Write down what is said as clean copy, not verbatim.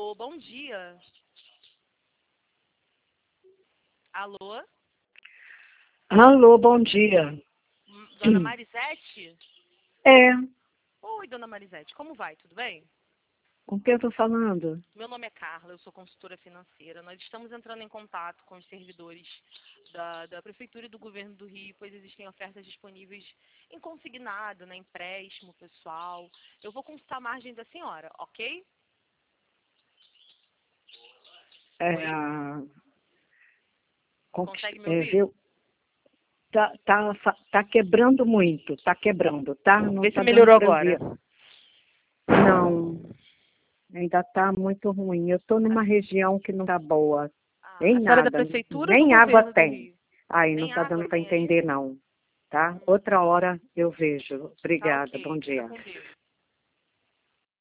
Alô, bom dia. Alô? Alô, bom dia. Dona Marisete? É, Oi, dona Marisete, como vai? Tudo bem? com quem eu estou falando? Meu nome é Carla, eu sou consultora financeira. Nós estamos entrando em contato com os servidores da Prefeitura e do Governo do Rio, pois existem ofertas disponíveis em consignado, né, empréstimo pessoal. Eu vou consultar a margem da senhora, ok? É, Oi? Consegue me ouvir? viu? Tá quebrando muito, tá quebrando, tá? Não Vê se tá dando melhorou para eu agora. ver. Não, ainda tá muito ruim. Eu estou numa região que não tá boa. Ah, Nem a senhora é da nada, Prefeitura ou do nem água Governo do tem. Rio? Aí não Nem tá água dando para tem aí? entender, não. Tá? Outra hora eu vejo. Tá Obrigada, bom ok, fica dia. com Deus.